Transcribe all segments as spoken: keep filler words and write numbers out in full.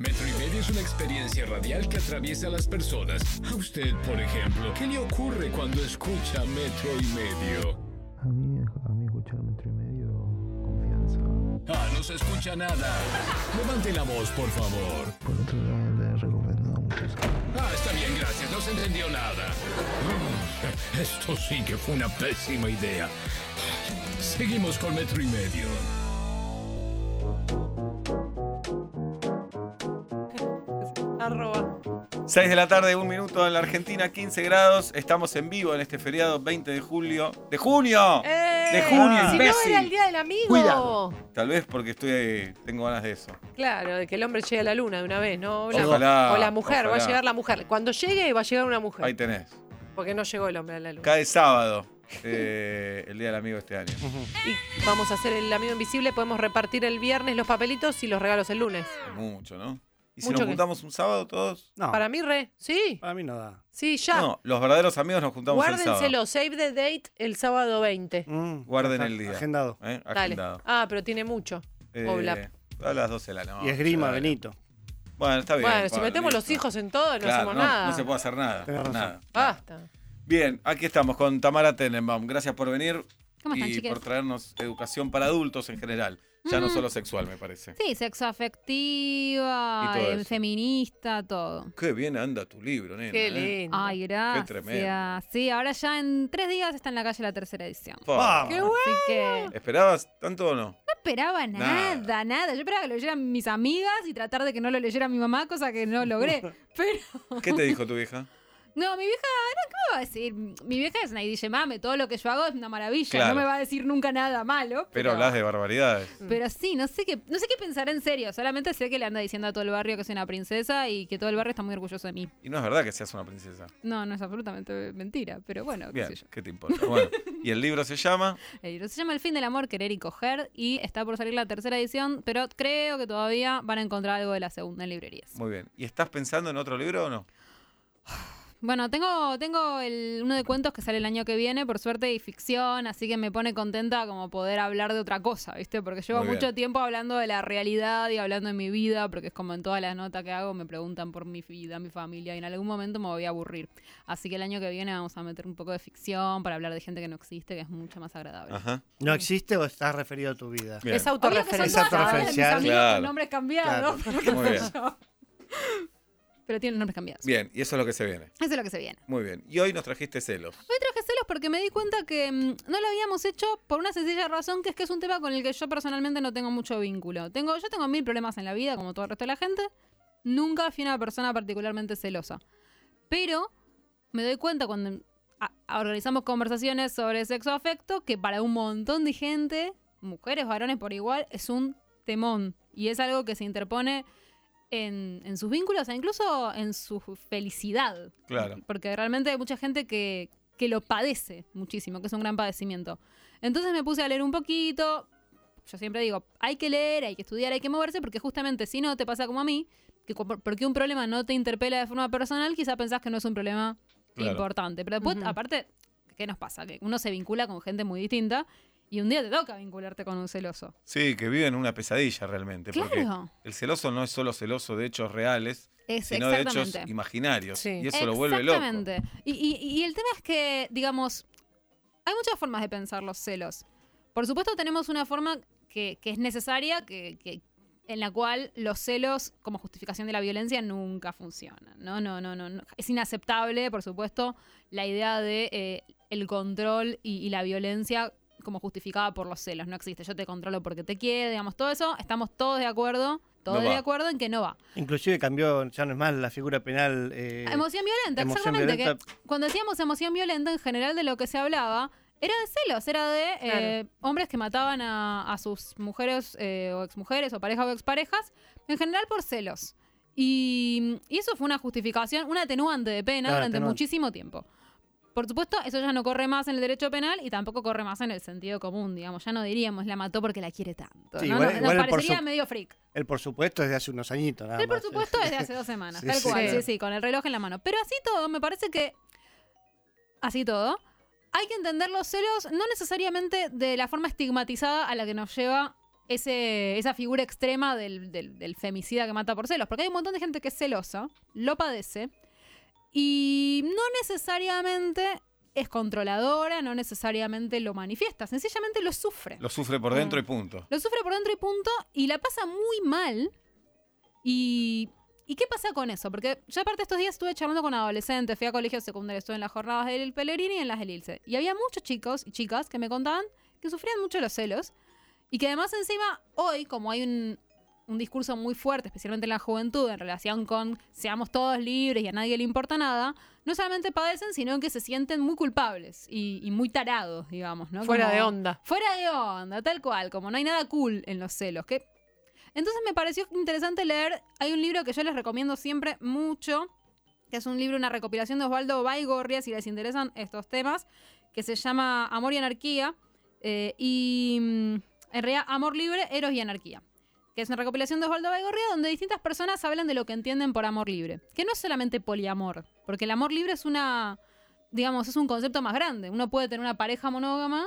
Metro y Medio es una experiencia radial que atraviesa a las personas. A usted, por ejemplo, ¿qué le ocurre cuando escucha Metro y Medio? A mí, a mí escuchar Metro y Medio, confianza. Ah, no se escucha nada. Levante la voz, por favor. Por otro lado, le he recomendado muchas cosas. Ah, está bien, gracias. No se entendió nada. Mm, Esto sí que fue una pésima idea. Seguimos con Metro y Medio. Arroba. seis de la tarde, un minuto en la Argentina, quince grados. Estamos en vivo en este feriado veinte de julio. ¡De junio! ¡Eh! ¡De junio, Si no imbécil! era el día del amigo. Cuidado. Tal vez porque estoy tengo ganas de eso. Claro, de que el hombre llegue a la luna de una vez, ¿no? O la, Ojalá, o la mujer, va ojalá. a llegar la mujer. Cuando llegue, va a llegar una mujer. Ahí tenés. Porque no llegó el hombre a la luna. Cae sábado, eh, el Día del Amigo este año. Y vamos a hacer el amigo invisible. Podemos repartir el viernes los papelitos y los regalos el lunes. Mucho, ¿no? ¿Y si Mucho nos que- juntamos un sábado todos? No, Para mí, re. Sí, para mí no da. sí, ya. No, los verdaderos amigos nos juntamos el sábado. Guárdenselo. Save the date el sábado veinte. Mm, Guarden está el día. Agendado. ¿Eh? Dale. Agendado. Ah, pero tiene mucho. Eh, Oblap. a las doce de la noche. y esgrima, dale. Benito. Bueno, está bien. Bueno, si bueno, metemos listo. los hijos en todo, no Claro, hacemos no, nada. No se puede hacer nada. Tenés razón. Nada. Basta. Bien, aquí estamos con Tamara Tenenbaum. Gracias por venir ¿Cómo están, y chiques? por traernos educación para adultos en general. Ya no Mm. solo sexual, me parece. Sí, sexoafectiva, Y todo eh, eso. feminista, todo. Qué bien anda tu libro, nena. Qué ¿eh? lindo. Ay, gracias. tremendo. Sí, ahora ya en tres días está en la calle la tercera edición. Pa. Vamos. Qué bueno. Así que no ¿Esperabas tanto o no? esperaba nada, Nada. nada, Yo esperaba que lo leyeran mis amigas y tratar de que no lo leyera mi mamá, cosa que no logré. Pero, ¿Qué te dijo tu vieja? no, mi vieja, no, ¿qué me va a decir? Mi vieja es una dice, mame, todo lo que yo hago es una maravilla. Claro. No me va a decir nunca nada malo. Pero hablas de barbaridades. Pero sí, no sé qué, no sé qué pensar en serio. Solamente sé que le anda diciendo a todo el barrio que soy una princesa y que todo el barrio está muy orgulloso de mí. Y no es verdad que seas una princesa. No, no es absolutamente mentira, pero bueno, qué Bien, sé yo. ¿qué te importa? Bueno, y el libro se llama... El libro se llama El fin del amor, querer y coger y está por salir la tercera edición, pero creo que todavía van a encontrar algo de la segunda en librerías. Muy bien. ¿Y estás pensando en otro libro o no? Bueno, tengo, tengo el, uno de cuentos que sale el año que viene, por suerte, y ficción, así que me pone contenta como poder hablar de otra cosa, ¿viste? Porque llevo Muy bien. mucho tiempo hablando de la realidad y hablando de mi vida, porque es como en todas las notas que hago me preguntan por mi vida, mi familia, y en algún momento me voy a aburrir. Así que el año que viene vamos a meter un poco de ficción para hablar de gente que no existe, que es mucho más agradable. Ajá. ¿No existe o estás referido a tu vida? Bien. Es Obvio que son autorreferencial. todas Es de mis autorreferencial. amigos Claro. con nombres cambiados. Claro. pero Muy qué bien. sé yo. Pero tienen nombres cambiados. Bien, y eso es lo que se viene. Eso es lo que se viene. Muy bien. Y hoy nos trajiste celos. Hoy traje celos porque me di cuenta que mm, no lo habíamos hecho por una sencilla razón, que es que es un tema con el que yo personalmente no tengo mucho vínculo. Tengo, yo tengo mil problemas en la vida, como todo el resto de la gente. Nunca fui una persona particularmente celosa. Pero me doy cuenta cuando a- a- organizamos conversaciones sobre sexo afecto que para un montón de gente, mujeres, varones por igual, es un temón. Y es algo que se interpone en, en sus vínculos e incluso en su felicidad. Claro. Porque realmente hay mucha gente que, que lo padece muchísimo, que es un gran padecimiento. Entonces me puse a leer un poquito. Yo siempre digo, hay que leer, hay que estudiar, hay que moverse, porque justamente si no te pasa como a mí, que co- porque un problema no te interpela de forma personal, quizá pensás que no es un problema Claro. importante. Pero después, Ujú. aparte, ¿qué nos pasa? Que uno se vincula con gente muy distinta y un día te toca vincularte con un celoso. Sí, que viven una pesadilla realmente. Porque Claro. el celoso no es solo celoso de hechos reales, Es sino de hechos exactamente. imaginarios. Sí. Y eso lo vuelve loco. Exactamente. Y, y- y el tema es que, digamos, hay muchas formas de pensar los celos. Por supuesto, tenemos una forma que, que es necesaria, que, que- en la cual los celos como justificación de la violencia nunca funcionan. No, no, no, no. no. Es inaceptable, por supuesto, la idea de eh, el control y, y la violencia como justificada por los celos. No existe. Yo te controlo porque te quiero, digamos, todo eso. Estamos todos de acuerdo, todos No de va. acuerdo en que no va. Inclusive cambió, ya no es más la figura penal. eh, Emoción violenta, emoción exactamente. violenta. Que cuando decíamos emoción violenta, en general de lo que se hablaba era de celos, era de eh, hombres que mataban a, a sus mujeres eh, o exmujeres o parejas o exparejas, en general por celos. Y, y eso fue una justificación, una atenuante de pena Claro, durante atenuante. muchísimo tiempo. Por supuesto, eso ya no corre más en el derecho penal y tampoco corre más en el sentido común, digamos. Ya no diríamos la mató porque la quiere tanto. Sí, ¿no? igual- Nos- igual nos el por parecería su- medio freak. El por supuesto desde hace unos añitos. Nada El por más. supuesto desde hace dos semanas, Sí, tal sí. cual, Sí. sí, sí, con el reloj en la mano. Pero así todo, me parece que, así todo, hay que entender los celos no necesariamente de la forma estigmatizada a la que nos lleva ese, esa figura extrema del, del, del femicida que mata por celos. Porque hay un montón de gente que es celosa, lo padece, y no necesariamente es controladora, no necesariamente lo manifiesta, sencillamente lo sufre. Lo sufre por dentro y punto. Lo sufre por dentro y punto, y la pasa muy mal. Y, ¿y qué pasa con eso? Porque yo aparte estos días estuve charlando con adolescentes, fui a colegio secundario, estuve en las jornadas del Pellegrini y en las del Ilse. Y había muchos chicos y chicas que me contaban que sufrían mucho los celos, y que además encima hoy, como hay un, un discurso muy fuerte, especialmente en la juventud, en relación con seamos todos libres y a nadie le importa nada, no solamente padecen, sino que se sienten muy culpables y, y muy tarados, digamos, ¿no? Fuera Como- de onda. Fuera de onda, tal cual, como no hay nada cool en los celos. Que... Entonces me pareció interesante leer, hay un libro que yo les recomiendo siempre mucho, que es un libro, una recopilación de Osvaldo Baigorria, si les interesan estos temas, que se llama Amor y Anarquía, eh, y mm, en realidad Amor Libre, Eros y Anarquía, que es una recopilación de Osvaldo Baigorria donde distintas personas hablan de lo que entienden por amor libre, que no es solamente poliamor, porque el amor libre es una, digamos, es un concepto más grande. Uno puede tener una pareja monógama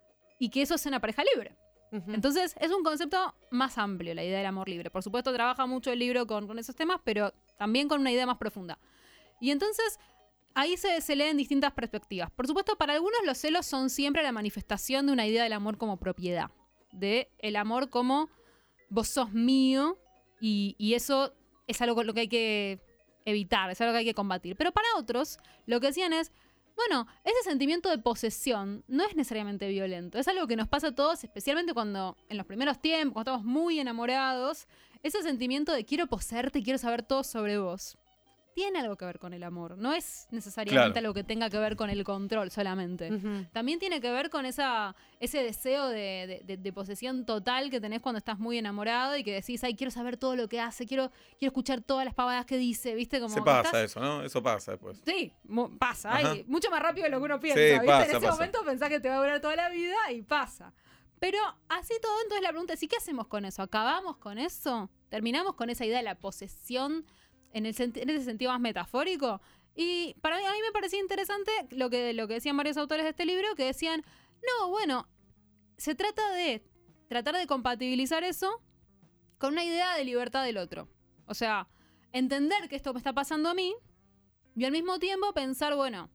y que eso sea una pareja libre. Ujú. Entonces es un concepto más amplio, la idea del amor libre. Por supuesto trabaja mucho el libro con, con esos temas, pero también con una idea más profunda. Y entonces ahí se, se leen distintas perspectivas. Por supuesto, para algunos los celos son siempre la manifestación de una idea del amor como propiedad, de el amor como vos sos mío, y, y eso es algo con lo que hay que evitar, es algo que hay que combatir. Pero para otros, lo que decían es, bueno, ese sentimiento de posesión no es necesariamente violento. Es algo que nos pasa a todos, especialmente cuando en los primeros tiempos, cuando estamos muy enamorados. Ese sentimiento de quiero poseerte, quiero saber todo sobre vos, tiene algo que ver con el amor. No es necesariamente Claro. algo que tenga que ver con el control solamente. Ujú. También tiene que ver con esa, ese deseo de, de- de- de posesión total que tenés cuando estás muy enamorado y que decís, ay, quiero saber todo lo que hace, quiero, quiero escuchar todas las pavadas que dice, ¿viste? Como Se que pasa estás- eso, ¿no? Eso pasa después. Sí, mu- pasa. Ajá. ay, mucho más rápido de lo que uno piensa. Sí, ¿viste? pasa, en ese pasa. momento pensás que te va a durar toda la vida y pasa. Pero así todo, entonces la pregunta es, ¿y qué hacemos con eso? ¿Acabamos con eso? ¿Terminamos con esa idea de la posesión en, el senti- en ese sentido más metafórico? Y para mí, a mí me parecía interesante lo que, lo que decían varios autores de este libro, que decían, no, bueno, se trata de tratar de compatibilizar eso con una idea de libertad del otro. O sea, entender que esto me está pasando a mí y al mismo tiempo pensar, bueno,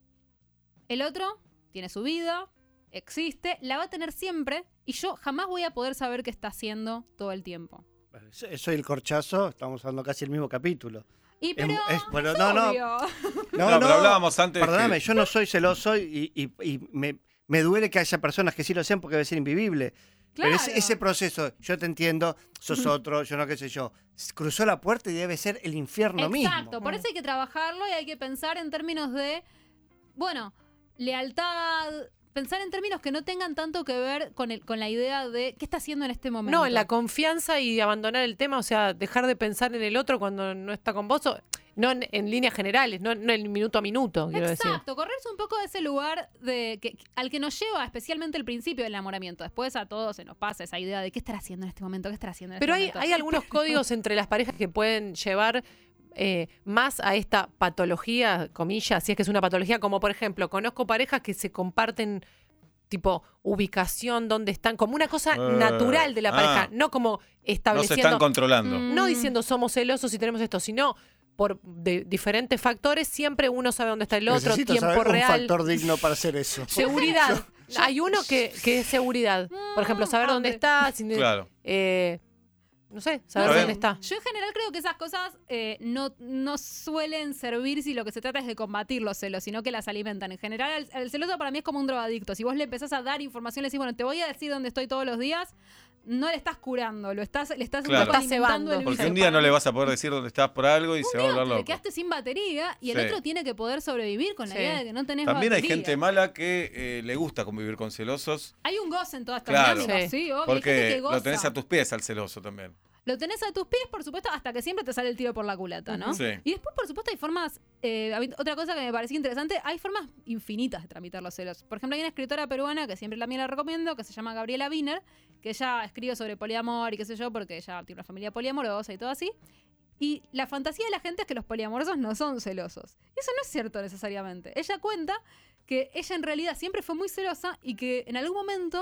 el otro tiene su vida, existe, la va a tener siempre y yo jamás voy a poder saber qué está haciendo todo el tiempo. Bueno, so- soy el corchazo, estamos hablando casi el mismo capítulo. Y Es- pero es- bueno, es no, no. obvio. No, pero hablábamos antes Perdóname, que- yo no soy celoso y, y- y me, me duele que haya personas que sí lo sean porque debe ser invivible. Pero ese, Claro. ese proceso, yo te entiendo, sos otro, yo no qué sé yo, cruzó la puerta y debe ser el infierno mismo. Exacto, por eso hay que trabajarlo y hay que pensar en términos de, bueno, lealtad, pensar en términos que no tengan tanto que ver con, el, con la idea de qué está haciendo en este momento. No, en la confianza y abandonar el tema, o sea, dejar de pensar en el otro cuando no está con vos, o- no en, en líneas generales, no, no en minuto a minuto, quiero decir. Exacto, correrse un poco de ese lugar de que, al que nos lleva especialmente el principio del enamoramiento. Después a todos se nos pasa esa idea de qué estar haciendo en este momento, qué estar haciendo en Pero este hay, momento. hay algunos códigos entre las parejas que pueden llevar eh, más a esta patología, comillas, si es que es una patología, como por ejemplo, conozco parejas que se comparten tipo ubicación, dónde están, como una cosa Eh, natural de la pareja, ah. no como No se estableciendo, están controlando. Mm. no diciendo somos celosos y tenemos esto, sino por de- diferentes factores, siempre uno sabe dónde está el otro, Necesito tiempo saber un real. factor digno para hacer eso. Seguridad. Hay uno que, que es seguridad. Por ejemplo, saber dónde hambre. está, sin- Claro. eh, no sé, saber Está dónde bien. está. Yo en general creo que esas cosas eh, no, no suelen servir si lo que se trata es de combatir los celos, sino que las alimentan. En general, el, el celoso para mí es como un drogadicto. Si vos le empezás a dar información, le decís, bueno, te voy a decir dónde estoy todos los días, no le estás curando, lo estás, le estás, Claro. un poco Estás alimentando cebando. el Porque vicio. un día no le vas a poder decir dónde estás por algo y se va a volver Te loco. quedaste sin batería y el Sí. otro tiene que poder sobrevivir con la Sí. idea de que no tenés También hay batería. gente mala que eh, le gusta convivir con celosos Hay un goce en todas estas Claro. dinámicas, Sí. sí, obvio. Hay gente porque que goza. lo tenés a tus pies al celoso también. Lo tenés a tus pies, por supuesto, hasta que siempre te sale el tiro por la culata, ¿no? Sí. Y después, por supuesto, hay formas... eh, a mí- otra cosa que me parecía interesante, hay formas infinitas de tramitar los celos. Por ejemplo, hay una escritora peruana que siempre también la recomiendo, que se llama Gabriela Wiener, que ella escribe sobre poliamor y qué sé yo, porque ella tiene una familia poliamorosa y todo así. Y la fantasía de la gente es que los poliamorosos no son celosos. Y eso no es cierto necesariamente. Ella cuenta que ella en realidad siempre fue muy celosa y que en algún momento,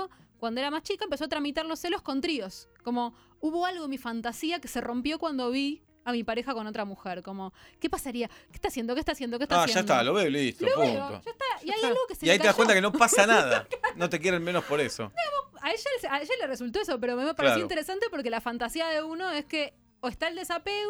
cuando era más chica, empezó a tramitar los celos con tríos. Como hubo algo en mi fantasía que se rompió cuando vi a mi pareja con otra mujer. Como, ¿qué pasaría? ¿Qué está haciendo? ¿Qué está haciendo? ¿Qué está Ah, haciendo? ya está, lo veo y listo, Lo punto. veo, ya está. Y hay algo que se Y le ahí te das cayó. cuenta que no pasa nada. No te quieren menos por eso. A ella, a ella le resultó eso, pero me pareció Claro. interesante porque la fantasía de uno es que o está el desapego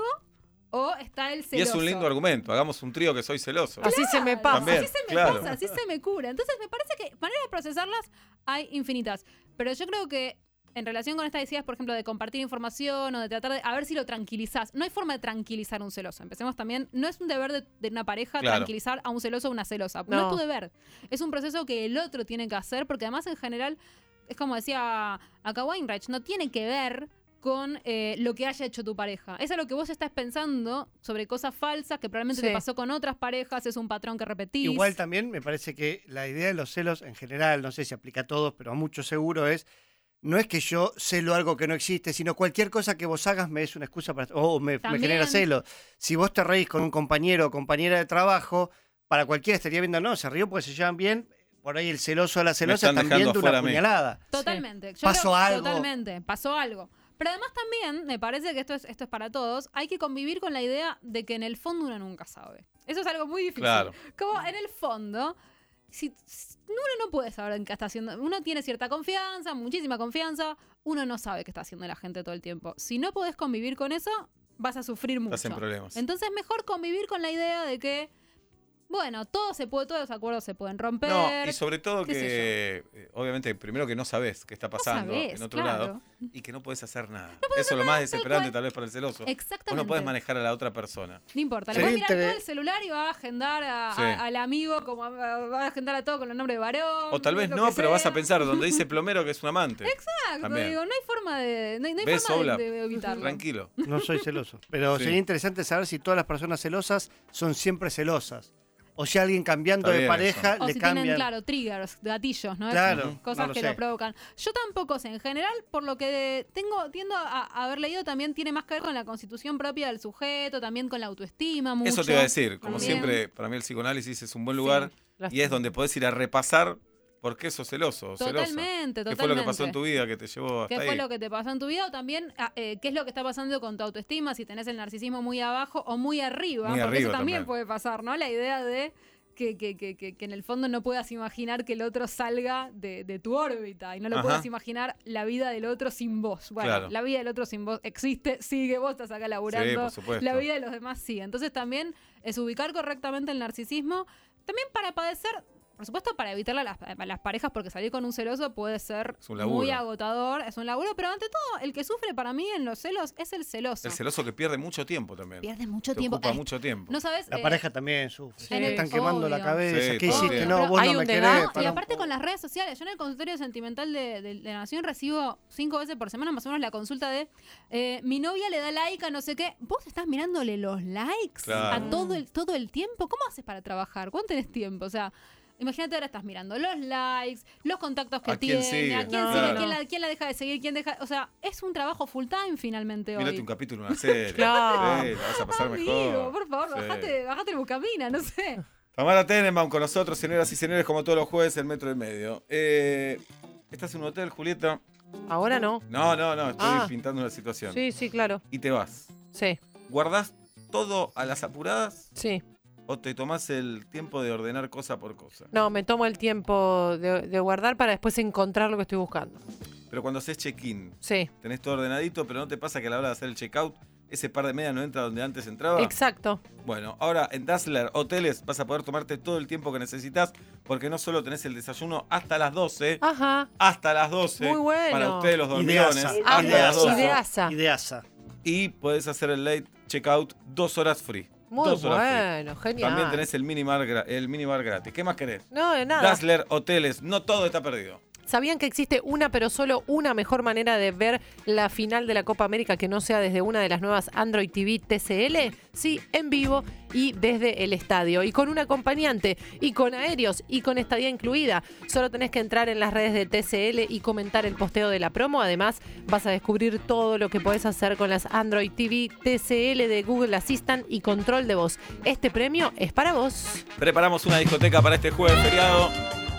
o está el Y celoso. es un lindo argumento. Hagamos un trío que soy celoso. Así se me pasa. También, Así se me claro. pasa, así se me cura. Entonces me parece que maneras de procesarlas hay infinitas. Pero yo creo que en relación con estas ideas, por ejemplo, de compartir información o de tratar de a ver si lo tranquilizás. No hay forma de tranquilizar a un celoso. Empecemos también. No es un deber de, de una pareja Claro. tranquilizar a un celoso o una celosa. No. No. es tu deber. Es un proceso que el otro tiene que hacer, porque además en general, es como decía acá Weinreich, no tiene que ver con eh, lo que haya hecho tu pareja. Es a lo que vos estás pensando sobre cosas falsas que probablemente Sí. te pasó con otras parejas, es un patrón que repetís. Igual también me parece que la idea de los celos en general, no sé si aplica a todos, pero a muchos seguro es, no es que yo celo algo que no existe, sino cualquier cosa que vos hagas me es una excusa para, o me, me También. genera celos. Si vos te reís con un compañero o compañera de trabajo, para cualquiera estaría viendo, no, se rió porque se llevan bien, por ahí el celoso o la celosa están están dejando viendo una afuera a mí. puñalada. Totalmente. Yo Pasó creo- algo. Totalmente, pasó algo. Pero además también, me parece que esto es, esto es para todos, hay que convivir con la idea de que en el fondo uno nunca sabe. Eso es algo muy difícil. Claro. Como en el fondo, si, si- uno no puede saber en qué está haciendo. Uno tiene cierta confianza, muchísima confianza, uno no sabe qué está haciendo la gente todo el tiempo. Si no podés convivir con eso, vas a sufrir mucho. Estás en problemas. Entonces mejor convivir con la idea de que, bueno, todo se puede, todos los acuerdos se pueden romper. No, y sobre todo qué sé que, eh, obviamente, primero que no sabés qué está pasando sabés, en otro claro. lado y que no podés hacer nada. Eso es lo más desesperante cual. tal vez para el celoso. Vos Exactamente. no podés manejar a la otra persona. No importa, Sí. le voy a mirar Inter- todo el celular y va a agendar a- Sí. a- al amigo, como a- va a agendar a todo con el nombre de varón. O tal vez lo no, que pero vas sea. a pensar donde dice plomero que es un amante. Exacto, También. digo, no hay forma de, no hay, no hay ¿Ves, forma Obla? de, de evitarlo. Tranquilo. No soy celoso. Pero Sí. sería interesante saber si todas las personas celosas son siempre celosas. O si alguien cambiando Está de bien pareja O le si cambian. tienen, claro, triggers, gatillos, ¿no? Claro, Cosas no lo que sé. lo provocan. Yo tampoco sé, en general, por lo que tengo, tiendo a, a haber leído, también tiene más que ver con la constitución propia del sujeto, también con la autoestima, mucho. Eso te iba a decir. Como También. siempre, para mí el psicoanálisis es un buen lugar Las- y es donde podés ir a repasar por qué sos celoso o celosa. Totalmente, ¿Qué totalmente. fue lo que pasó en tu vida que te llevó hasta ¿Qué ahí? fue lo que te pasó en tu vida? O también, ah, eh, ¿qué es lo que está pasando con tu autoestima? Si tenés el narcisismo muy abajo o muy arriba. Muy porque arriba eso también, también. puede pasar, ¿no? La idea de que, que, que, que, que en el fondo no puedas imaginar que el otro salga de, de tu órbita y no lo Ajá. puedas imaginar la vida del otro sin vos. Bueno, Claro. la vida del otro sin vos existe, sigue, vos estás acá laburando. Sí, por supuesto. La vida de los demás sigue. Entonces también es ubicar correctamente el narcisismo. También para padecer, por supuesto, para evitar a las, a las parejas, porque salir con un celoso puede ser Es un laburo. muy agotador, es un laburo, pero ante todo, el que sufre para mí en los celos es el celoso. El celoso que pierde mucho tiempo también. Pierde mucho Te tiempo. ocupa Ay, mucho tiempo. No sabes. La eh, pareja también sufre. Sí. Le están quemando la Obvio. cabeza. Sí, ¿Qué todo hiciste? bien. No, Pero vos hay no un me desgaste. querés. No, y pará un aparte poco. con las redes sociales, yo en el consultorio sentimental de, de- de la Nación recibo cinco veces por semana más o menos la consulta de eh, mi novia le da like a no sé qué. ¿Vos estás mirándole los likes Claro. a todo el, todo el tiempo? ¿Cómo haces para trabajar? ¿Cuánto tenés tiempo? O sea, imagínate ahora estás mirando los likes, los contactos que ¿A quién tiene, sigue? a quién No, sigue, no. quién la, quién la deja de seguir, quién deja. O sea, es un trabajo full time finalmente Mírate hoy. un capítulo de una serie. Claro. Sí, la vas a pasar Amigo, mejor. por favor, Sí. bajate, bajate el bucamina, no sé. Tamara Tenenbaum con nosotros, señoras y señores, como todos los jueves, el metro y medio. Eh, ¿Estás en un hotel, Julieta? Ahora no. No, no, no, estoy Ah. pintando una situación. Sí, sí, claro. Y te vas. Sí, ¿Guardás todo a las apuradas sí. o te tomás el tiempo de ordenar cosa por cosa? No, me tomo el tiempo de, de guardar para después encontrar lo que estoy buscando. Pero cuando haces check-in, Sí, tenés todo ordenadito, pero ¿no te pasa que a la hora de hacer el check-out, ese par de medias no entra donde antes entraba? exacto. Bueno, ahora en Dazzler Hoteles vas a poder tomarte todo el tiempo que necesitas porque no solo tenés el desayuno hasta las doce, Ajá. hasta las doce, Muy bueno. para ustedes los dormilones, Ideasa. hasta Amo, las doce. ideasa. Ideasa. Y podés hacer el late checkout dos horas free. Muy dos horas bueno, free. genial. También tenés el minibar, gra- el minibar gratis. ¿Qué más querés? No, de nada. Dazzler Hoteles, no todo está perdido. ¿Sabían que existe una, pero solo una mejor manera de ver la final de la Copa América que no sea desde una de las nuevas Android T V T C L? Sí, en vivo y desde el estadio. Y con un acompañante, y con aéreos, y con estadía incluida. Solo tenés que entrar en las redes de T C L y comentar el posteo de la promo. Además, vas a descubrir todo lo que podés hacer con las Android T V T C L de Google Assistant y control de voz. Este premio es para vos. Preparamos una discoteca para este jueves feriado.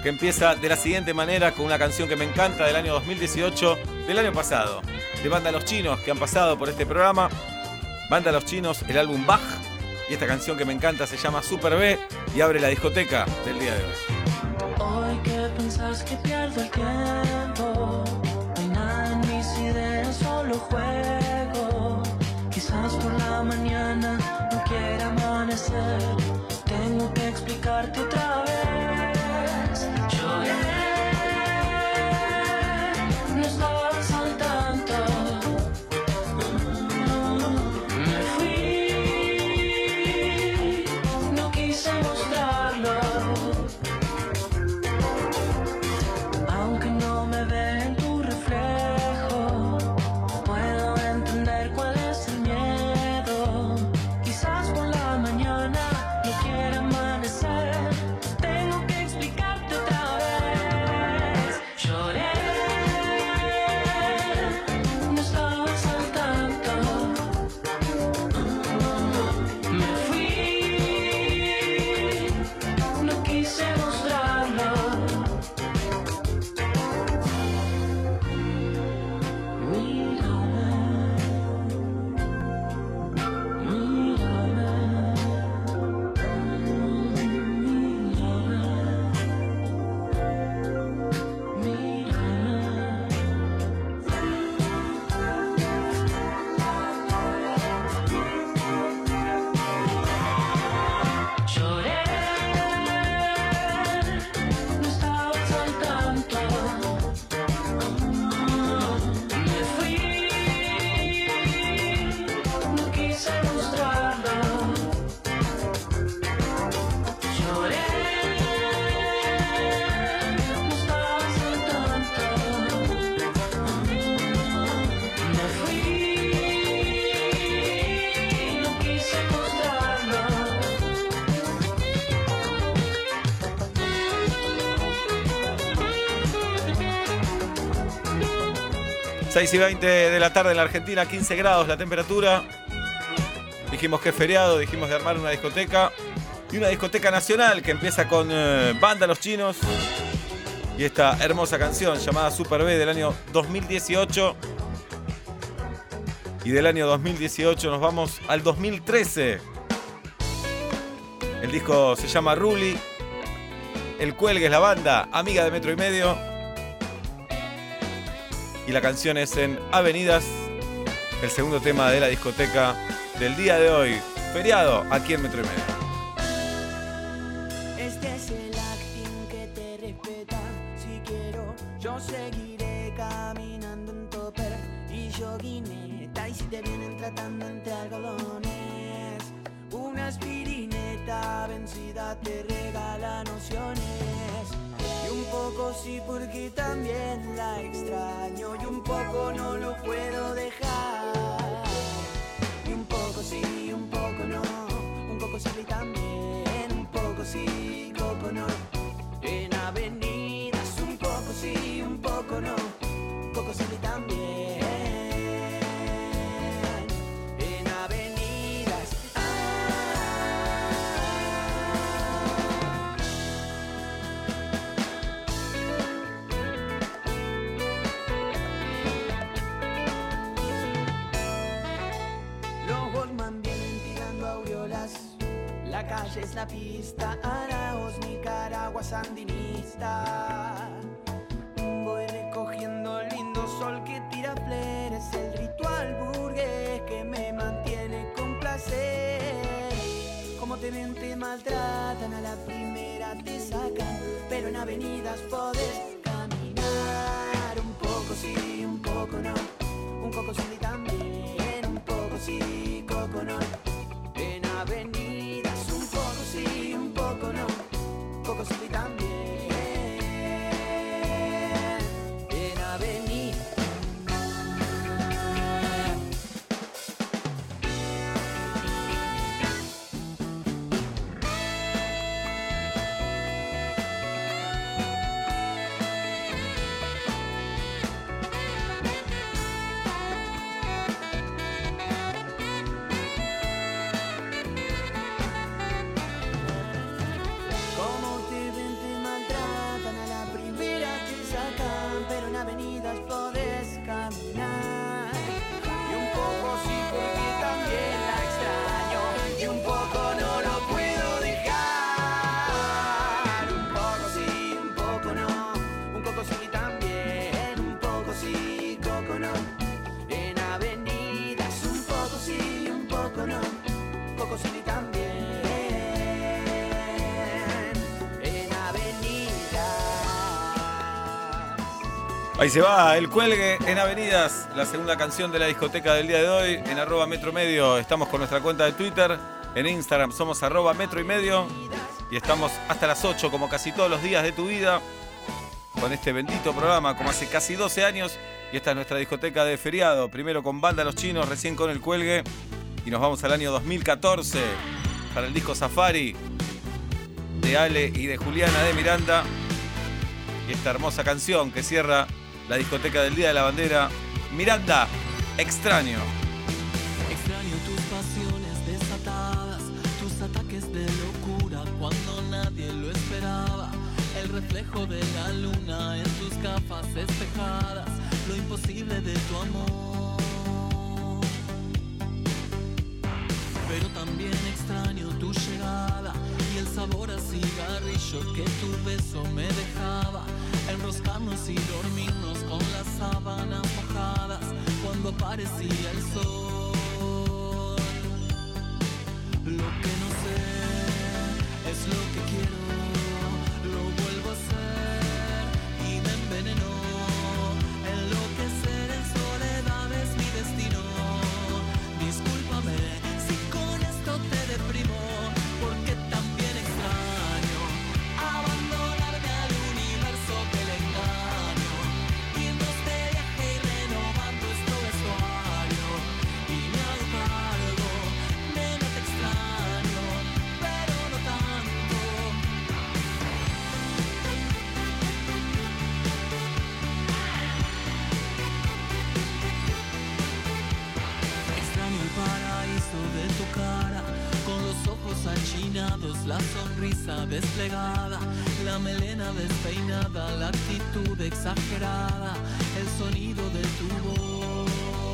que empieza de la siguiente manera con una canción que me encanta del año dos mil dieciocho, del año pasado, de Banda Los Chinos, que han pasado por este programa. Banda Los Chinos, el álbum Bach, y esta canción que me encanta se llama Super B y abre la discoteca del día de hoy. Hoy que pensás que pierdo el tiempo, no hay nada en mis ideas, solo juego. Quizás por la mañana no quiera amanecer, tengo que explicarte otra vez. Lloré, no estabas al tanto. Me fui, no quise mostrarlo. Aunque no me ve en tu reflejo, puedo entender cuál es el miedo. Quizás por la mañana no quiera amanecer, tengo que explicarte otra vez. Lloré, no estabas al tanto. Me fui, no quise mostrarlo. Lloré, no estabas al tanto. Me fui, no quise mostrarlo. Lloré, no estabas al tanto. Me fui, no quise mostrarlo. seis y veinte de la tarde en la Argentina, quince grados la temperatura. Dijimos que es feriado, dijimos de armar una discoteca. Y una discoteca nacional que empieza con eh, Banda Los Chinos. Y esta hermosa canción llamada Super B del año dos mil dieciocho. Y del año dos mil dieciocho nos vamos al dos mil trece. El disco se llama Ruli. El Cuelgue es la banda, amiga de Metro y Medio. Y la canción es en Avenidas, el segundo tema de la discoteca del día de hoy. Feriado aquí en Metro y Medio. Este es el acting que te respeta. Si quiero, yo seguiré caminando en topper y joguineta. Y si te vienen tratando entre algodones, una aspirineta vencida te regala nociones. Y un poco sí porque también la extraño, y un poco no lo puedo dejar. Y un poco sí, un poco no, un poco sí y también, un poco sí, poco no. En avenidas un poco sí, un poco no, un poco sí y también. En avenidas, ah. Los Goldman vienen tirando aureolas. La calle es la pista, Araos, Nicaragua, sandinista. Voy recogiendo el lindo sol que tira flores, el ritual burgués que me mantiene con placer. Como te ven, te maltratan, a la primera te sacan, pero en avenidas podés caminar. Un poco sí, un poco no, un poco sí también, un poco sí, poco no. En avenidas un poco sí, un poco no, un poco sí también. En avenidas. Ahí se va el cuelgue en Avenidas, la segunda canción de la discoteca del día de hoy. En arroba metro y medio estamos con nuestra cuenta de Twitter. En Instagram somos arroba metro y medio. Y estamos hasta las ocho, como casi todos los días de tu vida, con este bendito programa, como hace casi doce años. Y esta es nuestra discoteca de feriado. Primero con Banda Los Chinos, recién con el cuelgue. Y nos vamos al año dos mil catorce para el disco Safari de Ale y de Juliana de Miranda. Y esta hermosa canción que cierra la discoteca del Día de la Bandera, Miranda, Extraño. Extraño tus pasiones desatadas, tus ataques de locura cuando nadie lo esperaba. El reflejo de la luna en tus gafas espejadas, lo imposible de tu amor. Pero también extraño tu llegada y el sabor a cigarrillo que tu beso me dejaba. Enroscarnos y dormirnos con las sábanas mojadas cuando aparecía el sol. Lo que no sé es lo que quiero, lo vuelvo a hacer y me envenenó. Enloquecer en soledad es mi destino. Discúlpame si con esto te deprimo, porque también extraño abandonarme al universo que le engaño, irnos de viaje y renovar nuestro vestuario. Y me hago cargo, nena, te extraño, pero no tanto. Extraño el paraíso de tu cara, con los ojos achinados, la sonrisa desplegada, la melena despeinada, la actitud exagerada, el sonido de tu voz.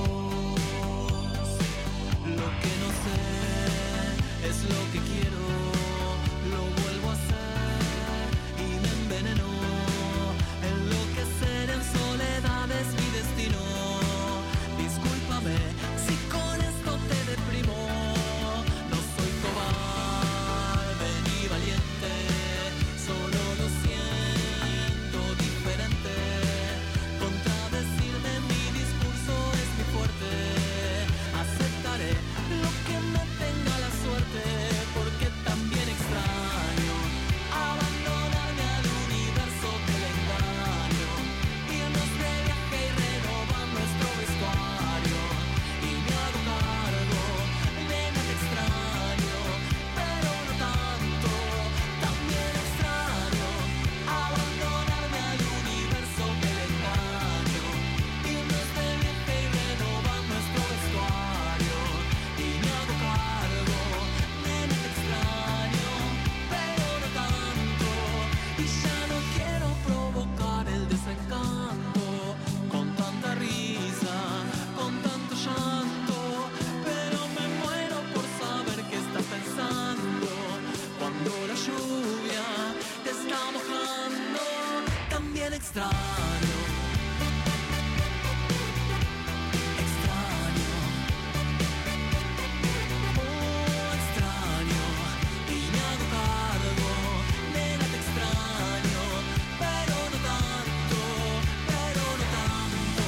Lo que no sé es lo que quiero, lo vuelvo a hacer y me envenenó. Enloquecer en soledad es mi destino. Discúlpame si con esto te deprimo. No soy cobarde ni valiente, solo lo siento diferente. Contradecirme mi discurso es mi fuerte. Aceptaré lo que me tenga la suerte, porque también extraño abandonarme al universo que le engaño, irnos de viaje y renovar nuestro vestuario. Y me hago cargo, nena, te extraño, pero no tanto. También extraño abandonarme al universo que le engaño, irnos de viaje y renovar nuestro vestuario. Y me hago cargo, nena, te extraño, pero no tanto. Y ya no quiero provocar el desencanto con tanta risa, con tanto llanto, pero me muero por saber qué estás pensando cuando la lluvia te está mojando. También extraño, extraño, oh, extraño, y me hago cargo, nena, te extraño, pero no tanto, pero no tanto.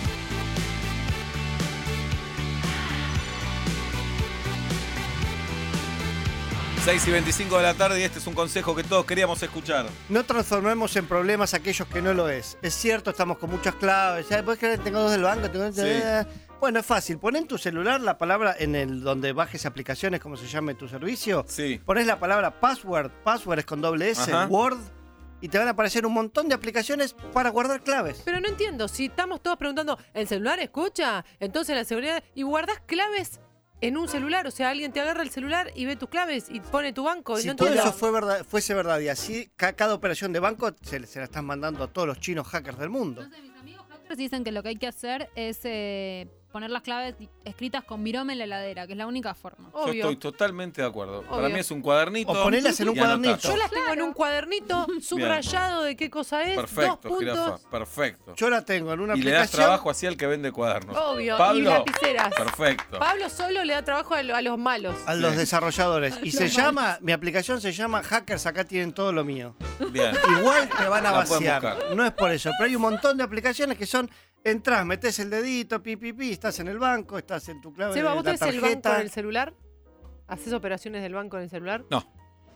seis y veinticinco de la tarde y este es un consejo que todos queríamos escuchar. No transformemos en problemas aquellos que no lo es. Es cierto, estamos con muchas claves. ¿Sabes? ¿Puedes creer que tengo dos del banco? Tengo... Sí. Bueno, es fácil. Pon en tu celular la palabra en el donde bajes aplicaciones, como se llame tu servicio. Sí. Pones la palabra password. Password es con doble S, Ajá. Word. Y te van a aparecer un montón de aplicaciones para guardar claves. Pero no entiendo, si estamos todos preguntando, ¿el celular escucha? Entonces la seguridad... ¿Y guardás claves en un celular? O sea, alguien te agarra el celular y ve tus claves y pone tu banco. Y Si no todo entiendo. eso fue verdad, fuese verdad y así, ca- cada operación de banco se, se la están mandando a todos los chinos hackers del mundo. Entonces, mis amigos hackers dicen que lo que hay que hacer es eh, poner las claves escritas con virome en la heladera, que es la única forma. Yo Obvio. estoy totalmente de acuerdo. Para Obvio. mí es un cuadernito. O ponerlas en un y anotar. cuadernito. Yo las tengo en Claro. un cuadernito subrayado de qué cosa es. dos Perfecto, puntos. jirafa. Perfecto. Yo la tengo en una Y le das aplicación. trabajo así al que vende cuadernos. Obvio. Pablo, y lapiceras. perfecto. Pablo solo le da trabajo a, lo- a los malos. A los Sí. desarrolladores. Y se llama, mi aplicación se llama Hackers, acá tienen todo lo mío. Bien. Igual te van a La pueden vaciar. buscar. No es por eso, pero hay un montón de aplicaciones que son, entras, metes el dedito, pi, pi, pi, estás en el banco, estás en tu clave Seba, de ¿vos la tenés el banco tarjeta. en el celular? ¿Haces operaciones del banco en el celular? No.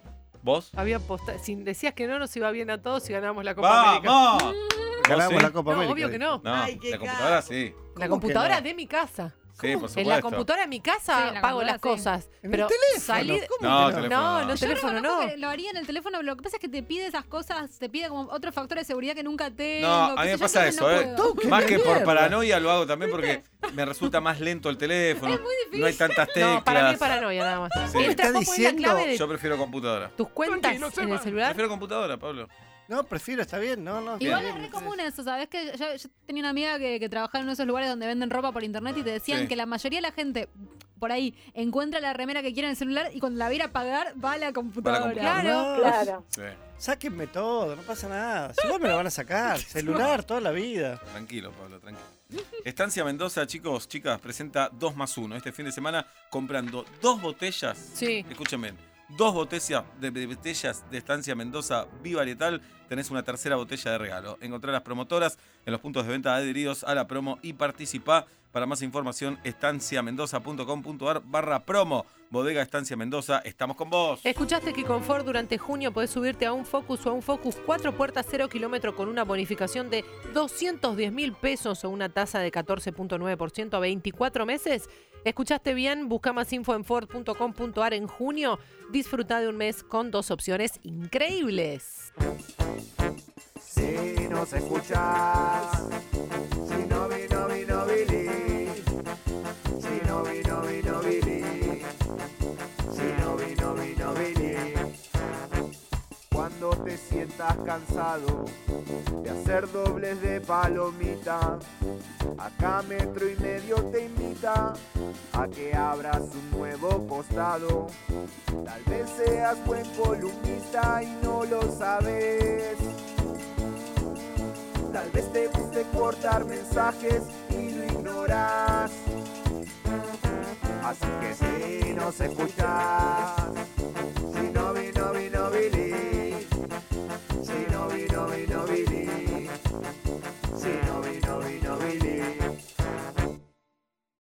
¿Vos? Había posta- si decías que no, nos iba bien a todos y ganábamos la Copa América. ¡Vamos! Ganamos ¿Vos sí? la Copa No, América. obvio que no. No, Ay, qué la computadora sí. La ¿Cómo que computadora no? de mi casa. Sí, por supuesto. En la computadora de mi casa Sí, en la pago las computadora, sí. cosas. ¿En pero el teléfono? salir. ¿Cómo No, que teléfono No, no. no, Yo teléfono reconozco no. que lo haría en el teléfono, lo que pasa es que te pide esas cosas, te pide como otro factor de seguridad que nunca tengo. No, a qué mí sé me yo, pasa entonces eso, no ¿eh? puedo. Tú, qué Más que por mierda. paranoia lo hago también porque me resulta más lento el teléfono. Es muy difícil. No hay tantas teclas. No, para mí es paranoia nada más. Sí. Entra, ¿Me estás vos ponés la diciendo? clave de Yo prefiero computadora. tus cuentas Tranquilo, en Seba. el celular. Prefiero computadora, Pablo. No, prefiero, está bien, no, no. Igual está es bien, re común eso, ¿sabes? Que yo, yo tenía una amiga que, que trabajaba en uno de esos lugares donde venden ropa por internet y te decían Sí. que la mayoría de la gente por ahí encuentra la remera que quiere en el celular y cuando la va a ir a pagar va a la computadora. computadora. Claro. No, Claro. Sí. Sáquenme todo, no pasa nada. Si igual me lo van a sacar. Celular toda la vida. Tranquilo, Pablo, tranquilo. Estancia Mendoza, chicos, chicas, presenta dos más uno. Este fin de semana comprando dos botellas. Sí. Escúchenme, dos botellas de, de botellas de Estancia Mendoza Vivarietal. Tenés una tercera botella de regalo. Encontrá las promotoras en los puntos de venta adheridos a la promo y participá. Para más información, estanciamendoza.com.ar barra promo. Bodega Estancia Mendoza, estamos con vos. ¿Escuchaste que con Ford durante junio podés subirte a un Focus o a un Focus cuatro puertas cero kilómetro con una bonificación de doscientos diez mil pesos o una tasa de catorce punto nueve por ciento a veinticuatro meses? ¿Escuchaste bien? Busca más info en ford punto com punto ar en junio. Disfruta de un mes con dos opciones increíbles. Si nos escuchas, si no vino, vino Billy. Si no vino, vino Billy. Si no vino, vino Billy. Cuando te sientas cansado de hacer dobles de palomita, acá Metro y Medio te invita a que abras un nuevo costado. Tal vez seas buen columnista y no lo sabes. Tal vez te guste cortar mensajes y lo ignoras. Así que si nos escuchas,